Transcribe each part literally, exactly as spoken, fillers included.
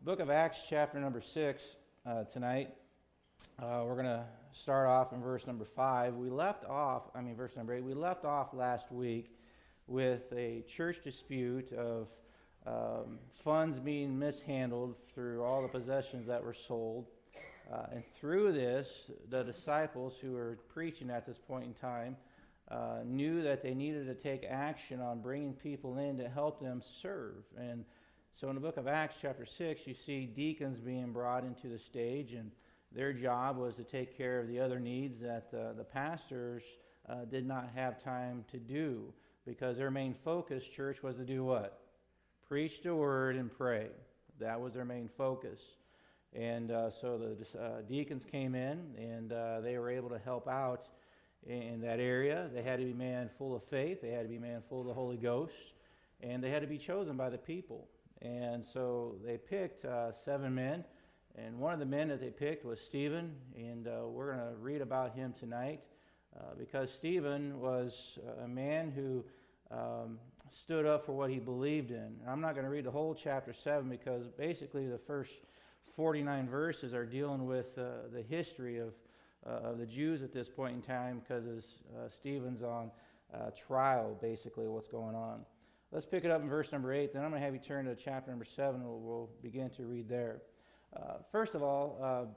Book of Acts, chapter number six, uh, tonight. Uh, we're going to start off in verse number five. We left off, I mean, verse number eight. We left off last week with a church dispute of um, funds being mishandled through all the possessions that were sold. Uh, and through this, the disciples who were preaching at this point in time uh, knew that they needed to take action on bringing people in to help them serve. And so in the book of Acts, chapter six, you see deacons being brought into the stage, and their job was to take care of the other needs that uh, the pastors uh, did not have time to do, because their main focus, church, was to do what? Preach the word and pray. That was their main focus. And uh, so the uh, deacons came in, and uh, they were able to help out in, in that area. They had to be men full of faith. They had to be men full of the Holy Ghost. And they had to be chosen by the people. And so they picked uh, seven men, and one of the men that they picked was Stephen, and uh, we're going to read about him tonight uh, because Stephen was a man who um, stood up for what he believed in. And I'm not going to read the whole chapter seven because basically the first forty-nine verses are dealing with uh, the history of, uh, of the Jews at this point in time, because uh, Stephen's on uh, trial, basically, what's going on. Let's pick it up in verse number eight. Then I'm going to have you turn to chapter number seven, and we'll, we'll begin to read there. Uh, first of all, uh,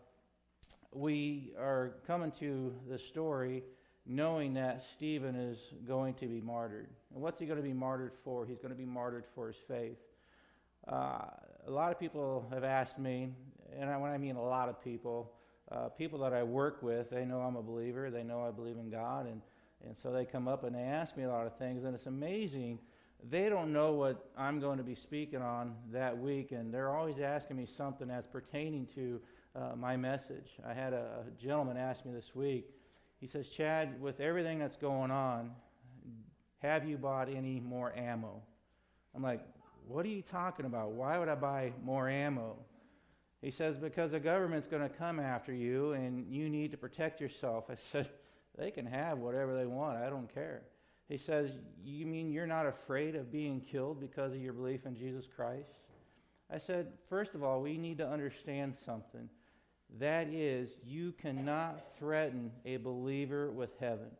we are coming to the story knowing that Stephen is going to be martyred. And what's he going to be martyred for? He's going to be martyred for his faith. Uh, a lot of people have asked me, and I, when I mean a lot of people, uh, people that I work with, they know I'm a believer. They know I believe in God, and, and so they come up and they ask me a lot of things, and it's amazing. They don't know what I'm going to be speaking on that week, and they're always asking me something that's pertaining to uh, my message. I had a, a gentleman ask me this week. He says, Chad, with everything that's going on, have you bought any more ammo? I'm like, what are you talking about? Why would I buy more ammo? He says, because the government's going to come after you, and you need to protect yourself. I said, they can have whatever they want. I don't care. He says, you mean you're not afraid of being killed because of your belief in Jesus Christ? I said, first of all, we need to understand something. That is, you cannot threaten a believer with heaven.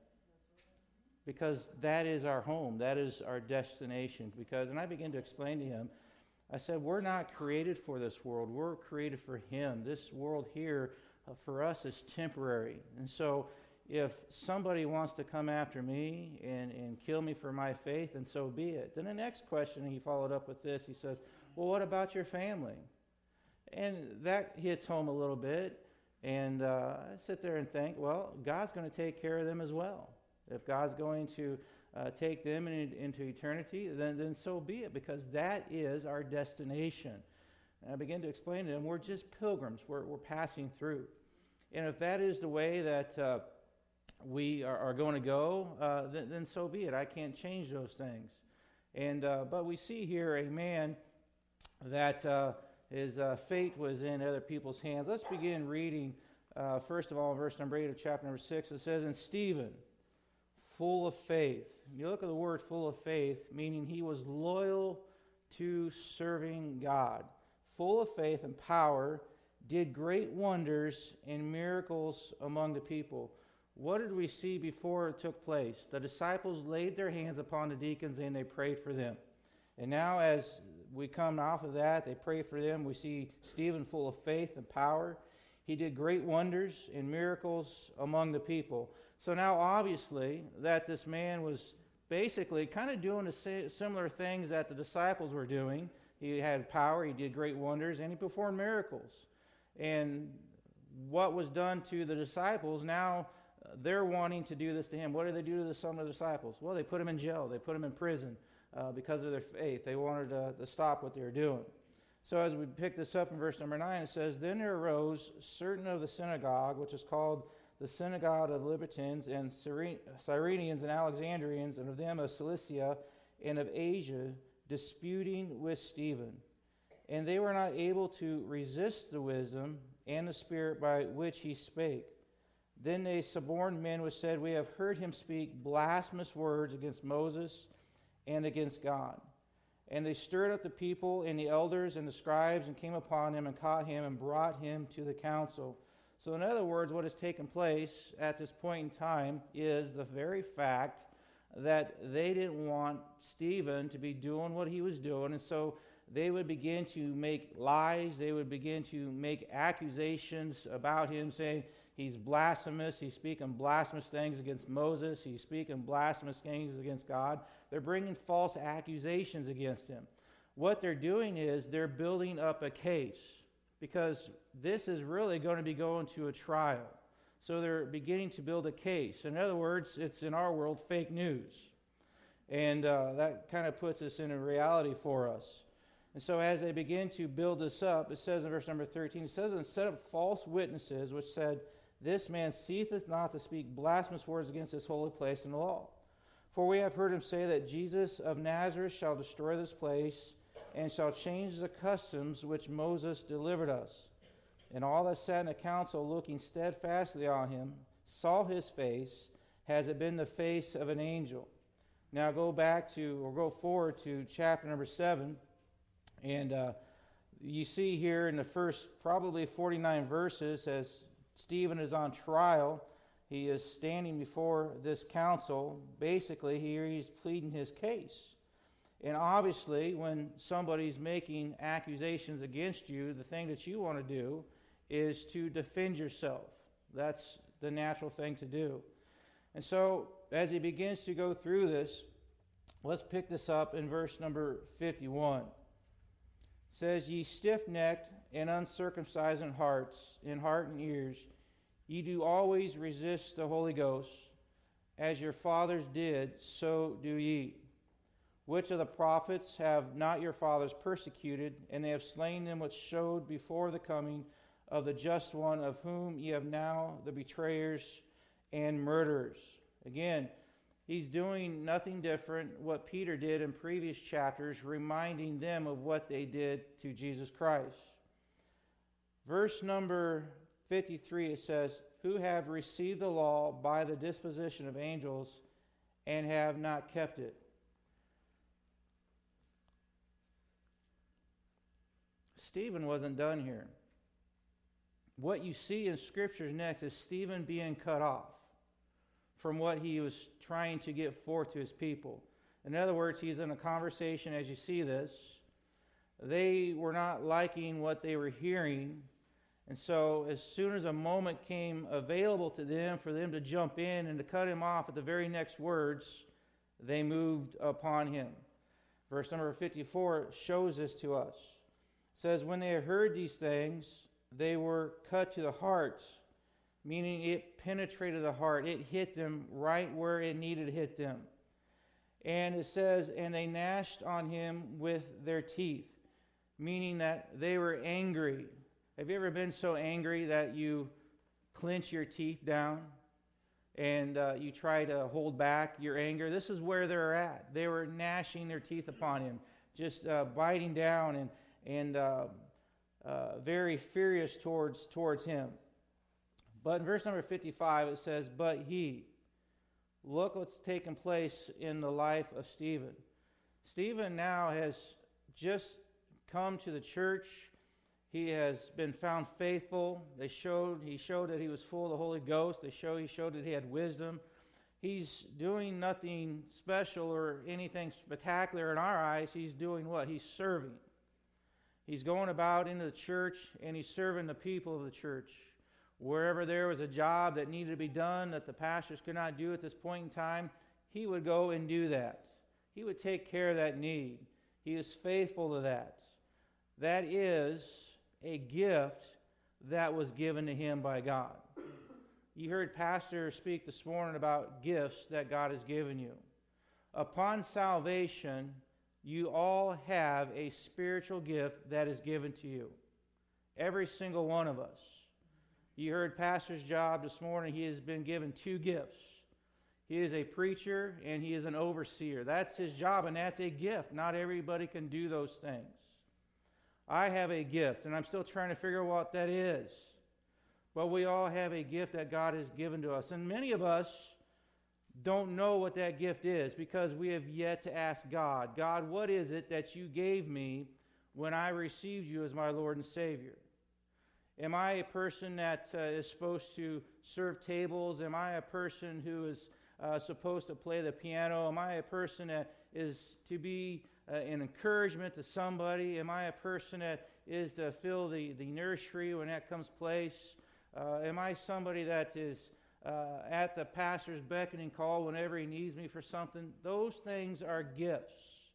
Because that is our home. That is our destination. Because, and I began to explain to him, I said, we're not created for this world. We're created for Him. This world here, uh, for us, is temporary. And so, if somebody wants to come after me and, and kill me for my faith, then so be it. Then the next question, he followed up with this. He says, well, what about your family? And that hits home a little bit. And uh, I sit there and think, well, God's going to take care of them as well. If God's going to uh, take them in, into eternity, then, then so be it, because that is our destination. And I began to explain to them, we're just pilgrims. We're, we're passing through. And if that is the way that Uh, we are, are going to go, uh, then, then so be it. I can't change those things. And uh, but we see here a man that uh, his uh, fate was in other people's hands. Let's begin reading, uh, first of all, verse number eight of chapter number six. It says, and Stephen, full of faith. You look at the word full of faith, meaning he was loyal to serving God. Full of faith and power, did great wonders and miracles among the people. What did we see before it took place? The disciples laid their hands upon the deacons and they prayed for them. And now as we come off of that, they pray for them. We see Stephen full of faith and power. He did great wonders and miracles among the people. So now obviously that this man was basically kind of doing the similar things that the disciples were doing. He had power, he did great wonders, and he performed miracles. And what was done to the disciples, now they're wanting to do this to him. What did they do to the, some of the disciples? Well, they put him in jail. They put him in prison uh, because of their faith. They wanted to, to stop what they were doing. So as we pick this up in verse number nine, it says, then there arose certain of the synagogue, which is called the synagogue of Libertines and Cyrenians and Alexandrians, and of them of Cilicia and of Asia, disputing with Stephen. And they were not able to resist the wisdom and the spirit by which he spake. Then they suborned men which said, we have heard him speak blasphemous words against Moses and against God. And they stirred up the people and the elders and the scribes and came upon him and caught him and brought him to the council. So in other words, what has taken place at this point in time is the very fact that they didn't want Stephen to be doing what he was doing. And so they would begin to make lies. They would begin to make accusations about him, saying he's blasphemous. He's speaking blasphemous things against Moses. He's speaking blasphemous things against God. They're bringing false accusations against him. What they're doing is they're building up a case, because this is really going to be going to a trial. So they're beginning to build a case. In other words, it's in our world fake news. And uh, that kind of puts us in a reality for us. And so as they begin to build this up, it says in verse number thirteen, it says, and set up false witnesses, which said, this man ceaseth not to speak blasphemous words against this holy place and the law. For we have heard him say that Jesus of Nazareth shall destroy this place, and shall change the customs which Moses delivered us. And all that sat in the council, looking steadfastly on him, saw his face, as it been the face of an angel. Now go back to, or go forward to chapter number seven, and uh, you see here in the first probably forty-nine verses, as Stephen is on trial, he is standing before this council. Basically, here he's pleading his case. And obviously, when somebody's making accusations against you, the thing that you want to do is to defend yourself. That's the natural thing to do. And so, as he begins to go through this, let's pick this up in verse number fifty-one. It says, ye stiff-necked and uncircumcised in hearts, in heart and ears, ye do always resist the Holy Ghost, as your fathers did, so do ye. Which of the prophets have not your fathers persecuted, and they have slain them which showed before the coming of the just one, of whom ye have now the betrayers and murderers. Again, he's doing nothing different what Peter did in previous chapters, reminding them of what they did to Jesus Christ. Verse number fifty-three, it says, who have received the law by the disposition of angels, and have not kept it. Stephen wasn't done here. What you see in Scripture next is Stephen being cut off from what he was trying to get forth to his people. In other words, he's in a conversation, as you see this. They were not liking what they were hearing, and so as soon as a moment came available to them for them to jump in and to cut him off at the very next words, they moved upon him. Verse number fifty-four shows this to us. It says, when they had heard these things, they were cut to the heart, meaning it penetrated the heart. It hit them right where it needed to hit them. And it says, and they gnashed on him with their teeth, meaning that they were angry. Have you ever been so angry that you clench your teeth down and uh, you try to hold back your anger? This is where they're at. They were gnashing their teeth upon him, just uh, biting down and and uh, uh, very furious towards towards him. But in verse number fifty-five, it says, but he. Look what's taken place in the life of Stephen. Stephen now has just come to the church. He has been found faithful. They showed he showed that he was full of the Holy Ghost. They show he showed that he had wisdom. He's doing nothing special or anything spectacular in our eyes. He's doing what? He's serving. He's going about into the church, and he's serving the people of the church. Wherever there was a job that needed to be done that the pastors could not do at this point in time, he would go and do that. He would take care of that need. He is faithful to that. That is a gift that was given to him by God. You heard Pastor speak this morning about gifts that God has given you. Upon salvation, you all have a spiritual gift that is given to you. Every single one of us. You heard Pastor's job this morning. He has been given two gifts. He is a preacher and he is an overseer. That's his job, and that's a gift. Not everybody can do those things. I have a gift, and I'm still trying to figure out what that is. But we all have a gift that God has given to us. And many of us don't know what that gift is because we have yet to ask God, God, what is it that you gave me when I received you as my Lord and Savior? Am I a person that uh, is supposed to serve tables? Am I a person who is uh, supposed to play the piano? Am I a person that is to be uh, an encouragement to somebody? Am I a person that is to fill the, the nursery when that comes place? Uh, am I somebody that is uh, at the pastor's beckoning call whenever he needs me for something? Those things are gifts.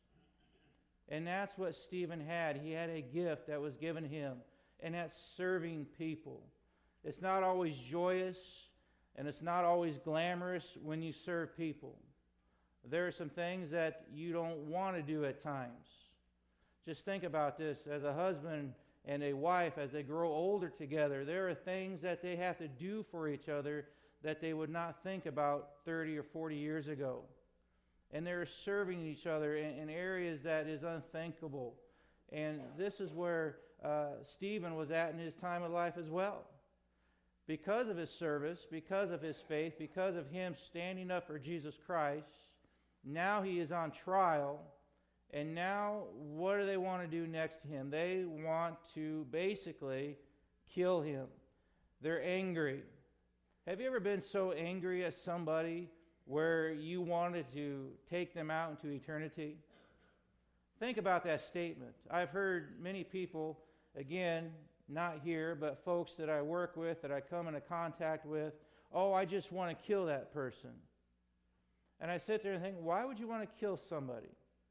And that's what Stephen had. He had a gift that was given him, and that's serving people. It's not always joyous, and it's not always glamorous when you serve people. There are some things that you don't want to do at times. Just think about this. As a husband and a wife, as they grow older together, there are things that they have to do for each other that they would not think about thirty or forty years ago. And they're serving each other in, in areas that is unthinkable. And this is where uh, Stephen was at in his time of life as well. Because of his service, because of his faith, because of him standing up for Jesus Christ, now he is on trial. And now what do they want to do next to him? They want to basically kill him. They're angry. Have you ever been so angry at somebody where you wanted to take them out into eternity? Think about that statement. I've heard many people, again, not here, but folks that I work with, that I come into contact with, oh, I just want to kill that person. And I sit there and think, why would you want to kill somebody?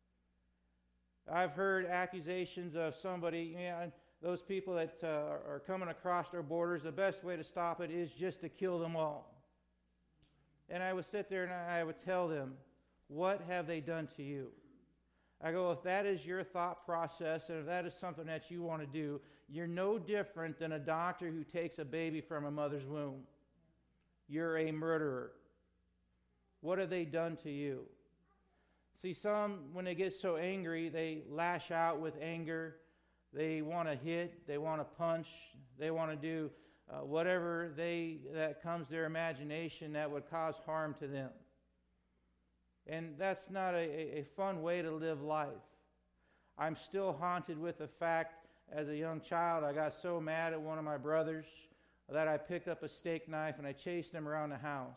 I've heard accusations of somebody, you know, those people that uh, are coming across our borders, the best way to stop it is just to kill them all. And I would sit there and I would tell them, what have they done to you? I go, if that is your thought process and if that is something that you want to do, you're no different than a doctor who takes a baby from a mother's womb. You're a murderer. What have they done to you? See, some, when they get so angry, they lash out with anger. They want to hit. They want to punch. They want to do uh, whatever they that comes to their imagination that would cause harm to them. And that's not a, a fun way to live life. I'm still haunted with the fact, as a young child, I got so mad at one of my brothers that I picked up a steak knife and I chased him around the house.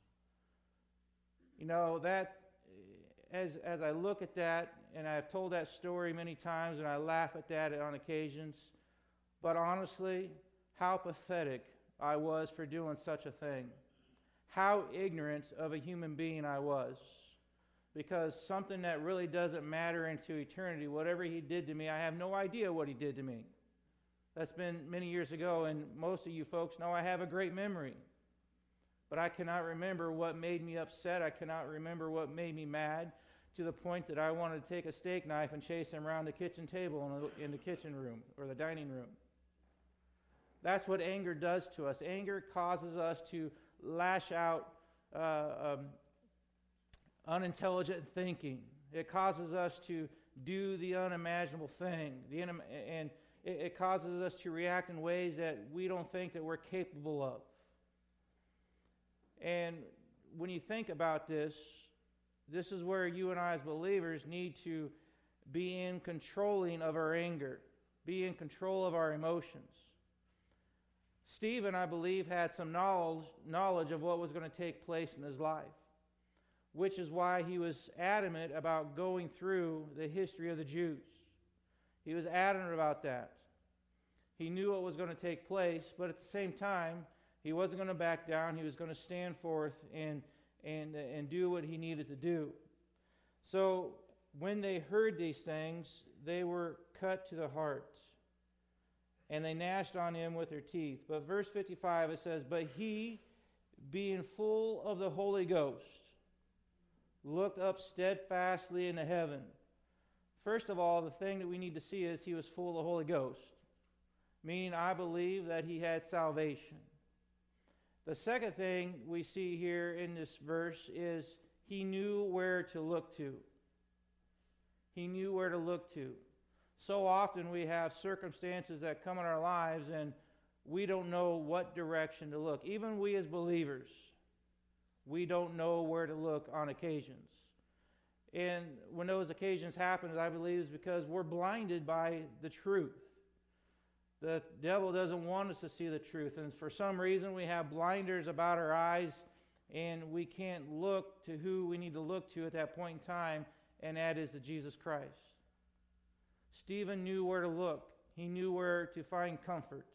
You know, that, as, as I look at that, and I've told that story many times, and I laugh at that on occasions, but honestly, how pathetic I was for doing such a thing. How ignorant of a human being I was. Because something that really doesn't matter into eternity, whatever he did to me, I have no idea what he did to me. That's been many years ago, and most of you folks know I have a great memory. But I cannot remember what made me upset. I cannot remember what made me mad to the point that I wanted to take a steak knife and chase him around the kitchen table in the kitchen room or the dining room. That's what anger does to us. Anger causes us to lash out uh, um, unintelligent thinking. It causes us to do the unimaginable thing. The in, and it, it causes us to react in ways that we don't think that we're capable of. And when you think about this, this is where you and I as believers need to be in controlling of our anger, be in control of our emotions. Stephen, I believe, had some knowledge, knowledge of what was going to take place in his life, which is why he was adamant about going through the history of the Jews. He was adamant about that. He knew what was going to take place, but at the same time, he wasn't going to back down. He was going to stand forth and, and, and do what he needed to do. So when they heard these things, they were cut to the heart, and they gnashed on him with their teeth. But verse fifty-five, it says, but he, being full of the Holy Ghost, looked up steadfastly into heaven. First of all, the thing that we need to see is he was full of the Holy Ghost, meaning I believe that he had salvation. The second thing we see here in this verse is he knew where to look to. He knew where to look to. So often we have circumstances that come in our lives and we don't know what direction to look. Even we as believers, we don't know where to look on occasions. And when those occasions happen, I believe is because we're blinded by the truth. The devil doesn't want us to see the truth. And for some reason, we have blinders about our eyes, and we can't look to who we need to look to at that point in time, and that is to Jesus Christ. Stephen knew where to look. He knew where to find comfort.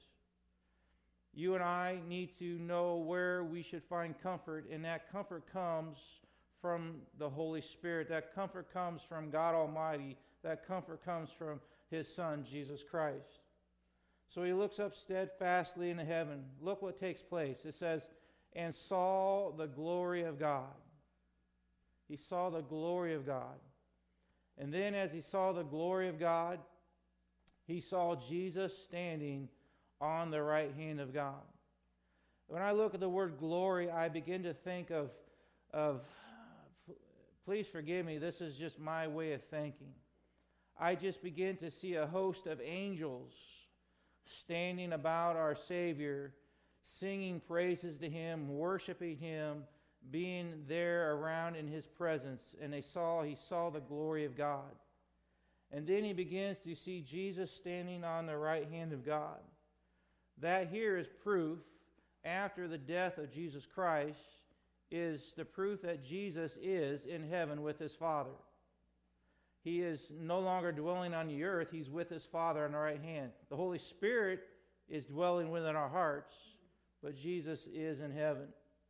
You and I need to know where we should find comfort, and that comfort comes from the Holy Spirit. That comfort comes from God Almighty. That comfort comes from His Son, Jesus Christ. So he looks up steadfastly into heaven. Look what takes place. It says, and saw the glory of God. He saw the glory of God. And then as he saw the glory of God, he saw Jesus standing on the right hand of God. When I look at the word glory, I begin to think of, of please forgive me, this is just my way of thinking. I just begin to see a host of angels standing about our Savior, singing praises to Him, worshiping Him, being there around in His presence. And they saw, he saw the glory of God. And then he begins to see Jesus standing on the right hand of God. That here is proof, after the death of Jesus Christ, is the proof that Jesus is in heaven with His Father. He is no longer dwelling on the earth. He's with His Father on the right hand. The Holy Spirit is dwelling within our hearts, but Jesus is in heaven.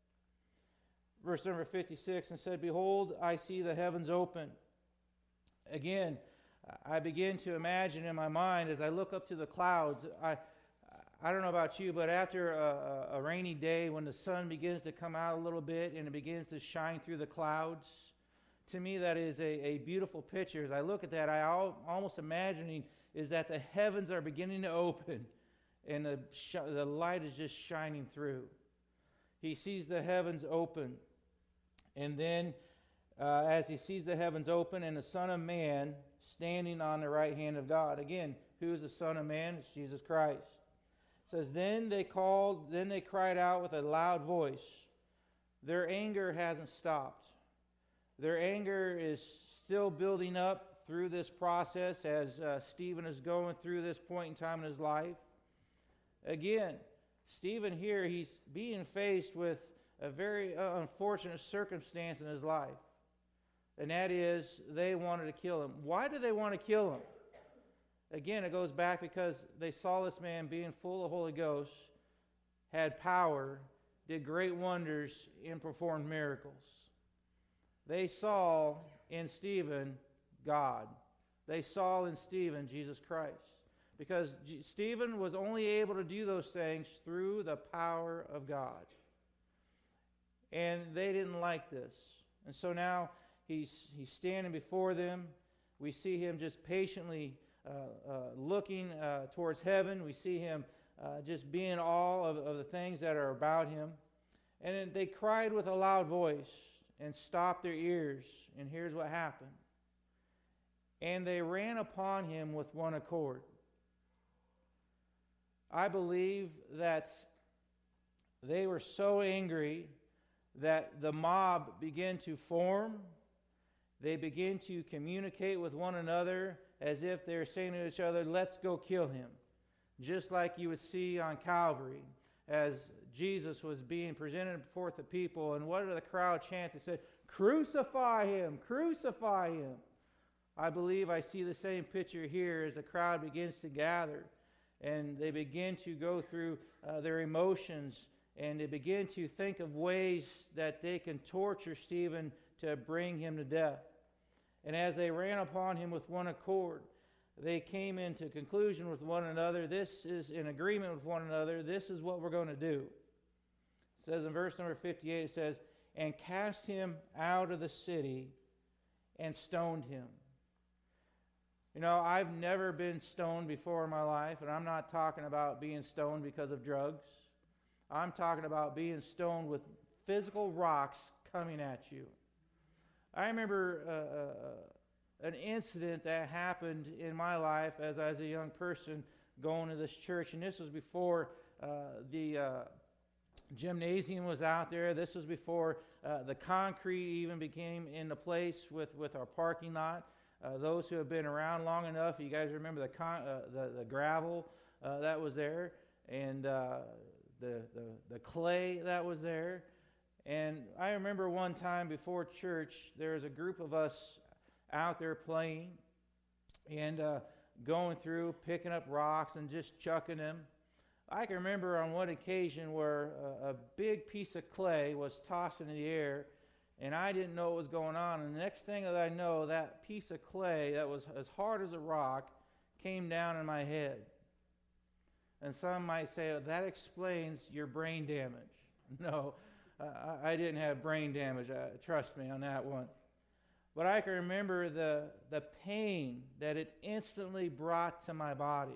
Verse number fifty-six, and said, behold, I see the heavens open. Again, I begin to imagine in my mind as I look up to the clouds. I, I don't know about you, but after a, a rainy day when the sun begins to come out a little bit and it begins to shine through the clouds, to me that is a, a beautiful picture. As I look at that, I al- almost imagining is that the heavens are beginning to open and the, sh- the light is just shining through. He sees the heavens open. And then uh, as he sees the heavens open and the Son of Man standing on the right hand of God. Again, who is the Son of Man? It's Jesus Christ. It says, then they called, then they cried out with a loud voice. Their anger hasn't stopped. Their anger is still building up through this process as uh, Stephen is going through this point in time in his life. Again, Stephen here, he's being faced with a very uh, unfortunate circumstance in his life. And that is, they wanted to kill him. Why did they want to kill him? Again, it goes back because they saw this man being full of the Holy Ghost, had power, did great wonders, and performed miracles. They saw in Stephen God. They saw in Stephen Jesus Christ. Because G- Stephen was only able to do those things through the power of God. And they didn't like this. And so now he's, he's standing before them. We see him just patiently uh, uh, looking uh, towards heaven. We see him uh, just being all of, of the things that are about him. And then they cried with a loud voice and stopped their ears. And here's what happened. And they ran upon him with one accord. I believe that they were so angry that the mob began to form. They began to communicate with one another as if they're saying to each other, let's go kill him. Just like you would see on Calvary as Jesus was being presented before the people. And what did the crowd chant? They said, crucify him, crucify him. I believe I see the same picture here as the crowd begins to gather. And they begin to go through uh, their emotions. And they begin to think of ways that they can torture Stephen to bring him to death. And as they ran upon him with one accord, they came into conclusion with one another. This is in agreement with one another. This is what we're going to do. It says in verse number fifty-eight, it says, and cast him out of the city and stoned him. You know, I've never been stoned before in my life, and I'm not talking about being stoned because of drugs. I'm talking about being stoned with physical rocks coming at you. I remember uh, an incident that happened in my life as I was a young person going to this church, and this was before uh, the uh, Gymnasium was out there. This was before uh, the concrete even became into place with, with our parking lot. Uh, those who have been around long enough, you guys remember the con- uh, the, the gravel uh, that was there, and uh, the, the the clay that was there. And I remember one time before church, there was a group of us out there playing and uh, going through, picking up rocks and just chucking them. I can remember on one occasion where a, a big piece of clay was tossed into the air, and I didn't know what was going on. And the next thing that I know, that piece of clay that was as hard as a rock came down in my head. And some might say, oh, that explains your brain damage. No, uh, I didn't have brain damage. Uh, trust me on that one. But I can remember the, the pain that it instantly brought to my body.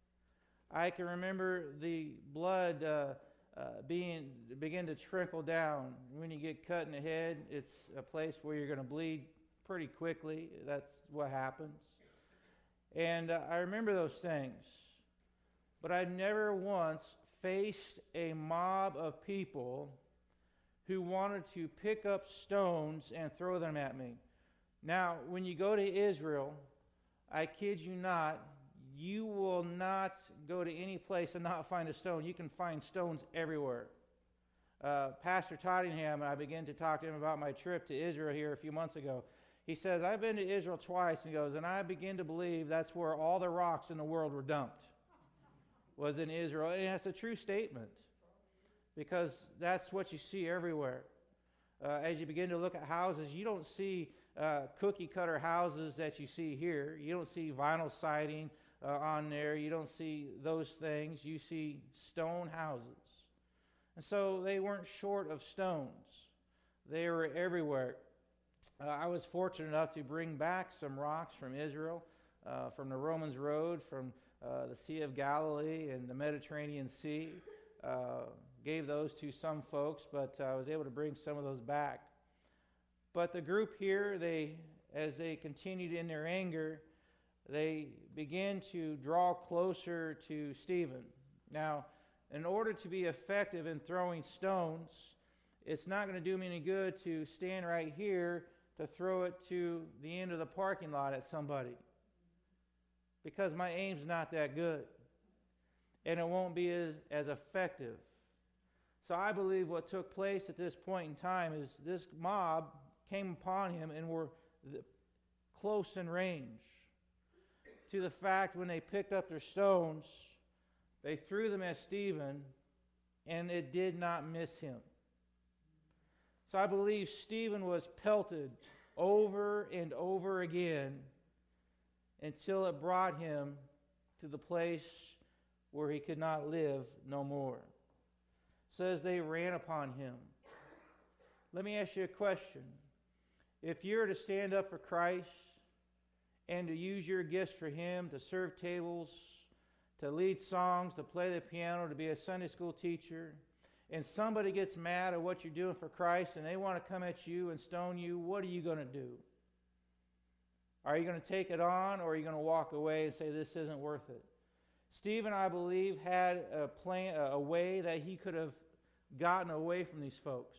I can remember the blood uh, uh, being begin to trickle down. When you get cut in the head, it's a place where you're going to bleed pretty quickly. That's what happens. And uh, I remember those things. But I never once faced a mob of people who wanted to pick up stones and throw them at me. Now, when you go to Israel, I kid you not, you will not go to any place and not find a stone. You can find stones everywhere. Uh, Pastor Tottingham, I began to talk to him about my trip to Israel here a few months ago. He says, I've been to Israel twice, and he goes, and I begin to believe that's where all the rocks in the world were dumped, was in Israel. And that's a true statement, because that's what you see everywhere. Uh, as you begin to look at houses, you don't see uh, cookie-cutter houses that you see here. You don't see vinyl siding uh, on there. You don't see those things. You see stone houses. And so they weren't short of stones. They were everywhere. Uh, I was fortunate enough to bring back some rocks from Israel, uh, from the Romans Road, from uh, the Sea of Galilee and the Mediterranean Sea. Uh, gave those to some folks, but uh, I was able to bring some of those back. But the group here, they, as they continued in their anger, they began to draw closer to Stephen. Now, in order to be effective in throwing stones, it's not going to do me any good to stand right here to throw it to the end of the parking lot at somebody, because my aim's not that good, and it won't be as, as effective. So I believe what took place at this point in time is this mob came upon him and were close in range, to the fact when they picked up their stones, they threw them at Stephen, and it did not miss him. So I believe Stephen was pelted over and over again until it brought him to the place where he could not live no more. It says they ran upon him. Let me ask you a question. If you're to stand up for Christ and to use your gifts for Him, to serve tables, to lead songs, to play the piano, to be a Sunday school teacher, and somebody gets mad at what you're doing for Christ and they want to come at you and stone you, what are you going to do? Are you going to take it on, or are you going to walk away and say, this isn't worth it? Stephen, I believe, had a plan, a way that he could have gotten away from these folks.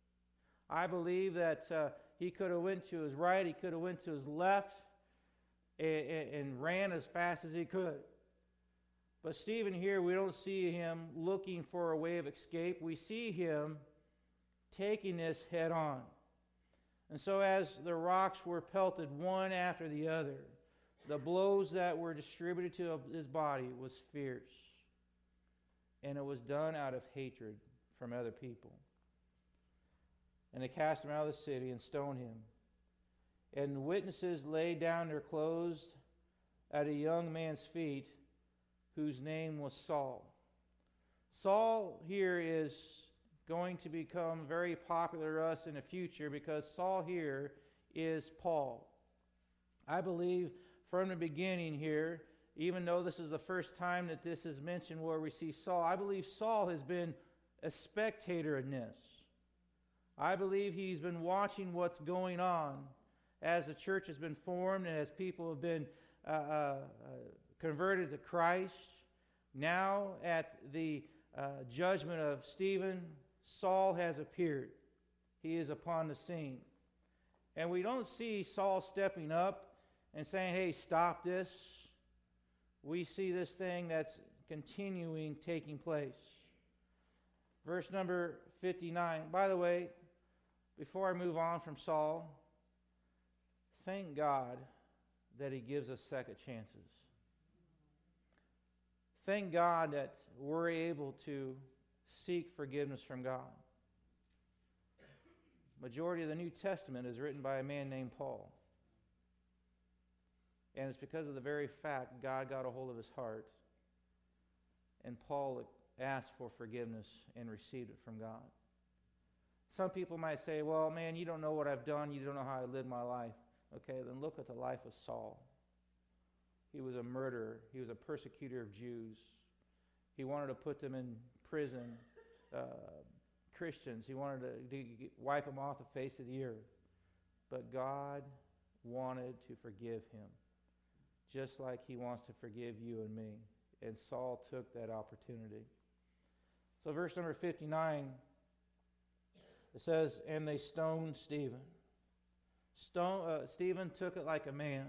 I believe that uh, he could have went to his right, he could have went to his left, and, and ran as fast as he could. But Stephen here, we don't see him looking for a way of escape. We see him taking this head on. And so as the rocks were pelted one after the other, the blows that were distributed to his body was fierce. And it was done out of hatred from other people. And they cast him out of the city and stoned him. And the witnesses laid down their clothes at a young man's feet, whose name was Saul. Saul here is going to become very popular to us in the future, because Saul here is Paul. I believe from the beginning here, even though this is the first time that this is mentioned where we see Saul, I believe Saul has been a spectator in this. I believe he's been watching what's going on as the church has been formed and as people have been uh, uh, converted to Christ. Now at the uh, judgment of Stephen, Saul has appeared. He is upon the scene. And we don't see Saul stepping up and saying, hey, stop this. We see this thing that's continuing taking place. Verse number fifty-nine. By the way, before I move on from Saul, thank God that he gives us second chances. Thank God that we're able to seek forgiveness from God. Majority of the New Testament is written by a man named Paul. And it's because of the very fact God got a hold of his heart, and Paul asked for forgiveness and received it from God. Some people might say, well, man, you don't know what I've done. You don't know how I lived my life. Okay, then look at the life of Saul. He was a murderer. He was a persecutor of Jews. He wanted to put them in prison. Uh, Christians. He wanted to, to wipe them off the face of the earth. But God wanted to forgive him, just like he wants to forgive you and me. And Saul took that opportunity. So verse number fifty-nine, it says, and they stoned Stephen. Stone, uh, Stephen took it like a man.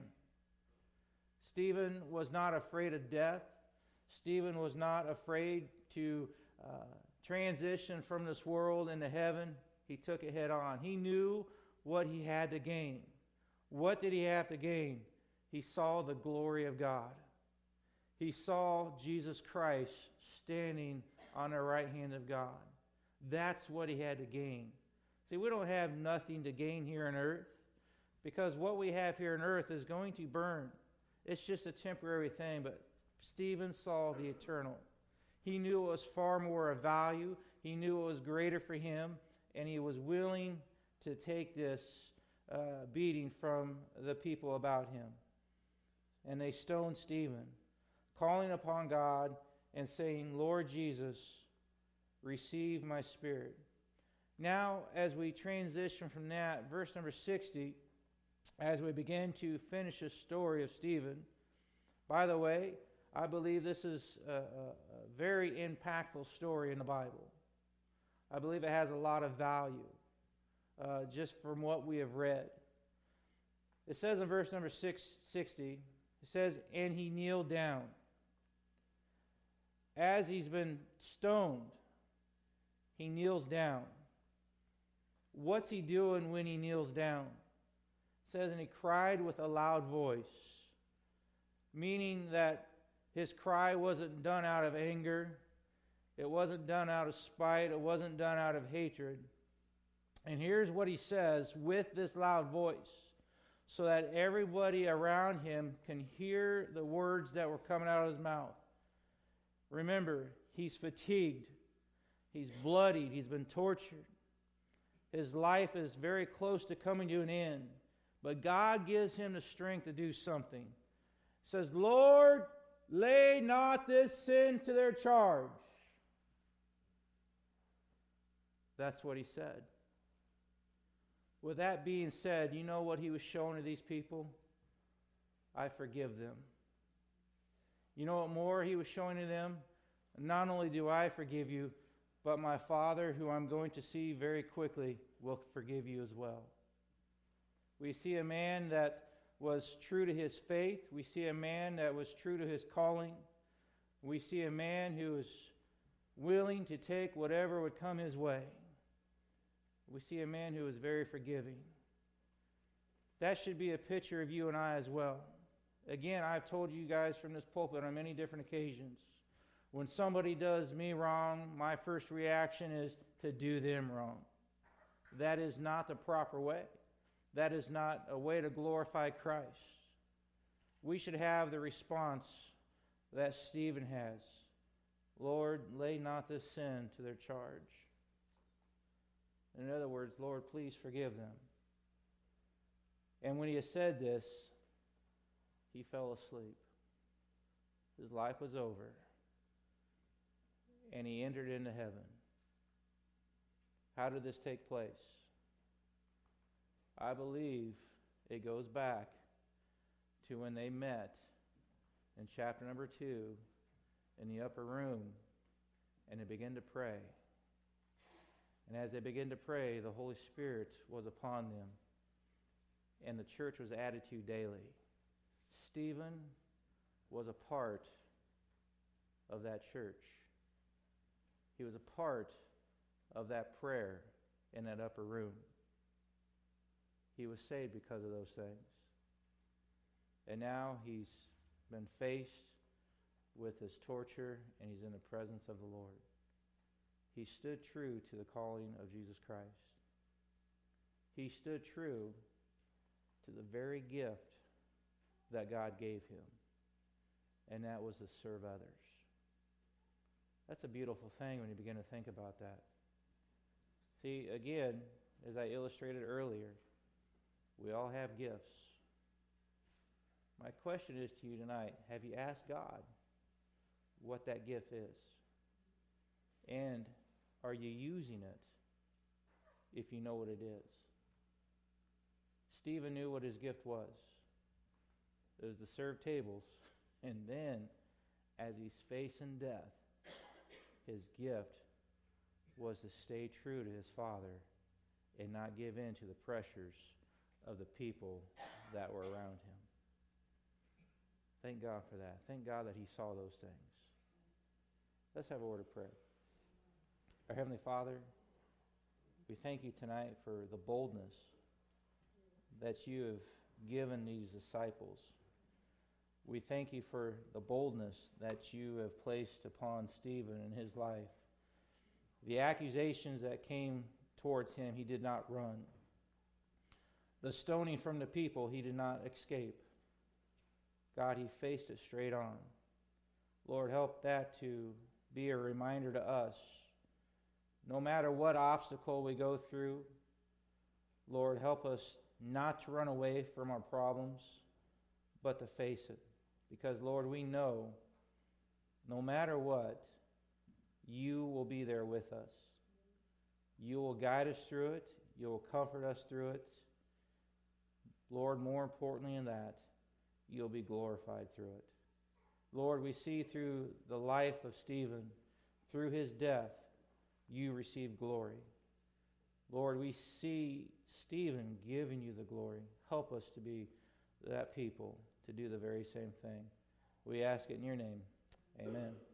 Stephen was not afraid of death. Stephen was not afraid to uh, transition from this world into heaven. He took it head on. He knew what he had to gain. What did he have to gain? He saw the glory of God. He saw Jesus Christ standing on the right hand of God. That's what he had to gain. See, we don't have nothing to gain here on earth, because what we have here on earth is going to burn. It's just a temporary thing, but Stephen saw the eternal. He knew it was far more of value. He knew it was greater for him, and he was willing to take this uh, beating from the people about him. And they stoned Stephen, calling upon God and saying, Lord Jesus, receive my spirit. Now, as we transition from that, verse number sixty, as we begin to finish the story of Stephen, by the way, I believe this is a, a, a very impactful story in the Bible. I believe it has a lot of value, uh, just from what we have read. It says in verse number six, sixty, it says, and he kneeled down. As he's been stoned, he kneels down. What's he doing when he kneels down? It says, and he cried with a loud voice, meaning that his cry wasn't done out of anger. It wasn't done out of spite. It wasn't done out of hatred. And here's what he says with this loud voice, so that everybody around him can hear the words that were coming out of his mouth. Remember, he's fatigued. He's bloodied. He's been tortured. His life is very close to coming to an end. But God gives him the strength to do something. He says, Lord, lay not this sin to their charge. That's what he said. With that being said, you know what he was showing to these people? I forgive them. You know what more he was showing to them? Not only do I forgive you, but my Father, who I'm going to see very quickly, will forgive you as well. We see a man that was true to his faith. We see a man that was true to his calling. We see a man who was willing to take whatever would come his way. We see a man who is very forgiving. That should be a picture of you and I as well. Again, I've told you guys from this pulpit on many different occasions, when somebody does me wrong, my first reaction is to do them wrong. That is not the proper way. That is not a way to glorify Christ. We should have the response that Stephen has. Lord, lay not this sin to their charge. In other words, Lord, please forgive them. And when he had said this, he fell asleep. His life was over. And he entered into heaven. How did this take place? I believe it goes back to when they met in chapter number two in the upper room, and they began to pray. And as they began to pray, the Holy Spirit was upon them, and the church was added to daily. Stephen was a part of that church. He was a part of that prayer in that upper room. He was saved because of those things. And now he's been faced with his torture, and he's in the presence of the Lord. He stood true to the calling of Jesus Christ. He stood true to the very gift that God gave him, and that was to serve others. That's a beautiful thing when you begin to think about that. See, again, as I illustrated earlier, we all have gifts. My question is to you tonight, have you asked God what that gift is? And are you using it if you know what it is? Stephen knew what his gift was. It was to serve tables. And then, as he's facing death, his gift was to stay true to his Father and not give in to the pressures of the people that were around him. Thank God for that. Thank God that he saw those things. Let's have a word of prayer. Our Heavenly Father, we thank you tonight for the boldness that you have given these disciples. We thank you for the boldness that you have placed upon Stephen in his life. The accusations that came towards him, he did not run. The stoning from the people, he did not escape. God, he faced it straight on. Lord, help that to be a reminder to us. No matter what obstacle we go through, Lord, help us not to run away from our problems, but to face it. Because, Lord, we know no matter what, you will be there with us. You will guide us through it. You will comfort us through it. Lord, more importantly than that, you'll be glorified through it. Lord, we see through the life of Stephen, through his death, you receive glory. Lord, we see Stephen giving you the glory. Help us to be that people, to do the very same thing. We ask it in your name. Amen.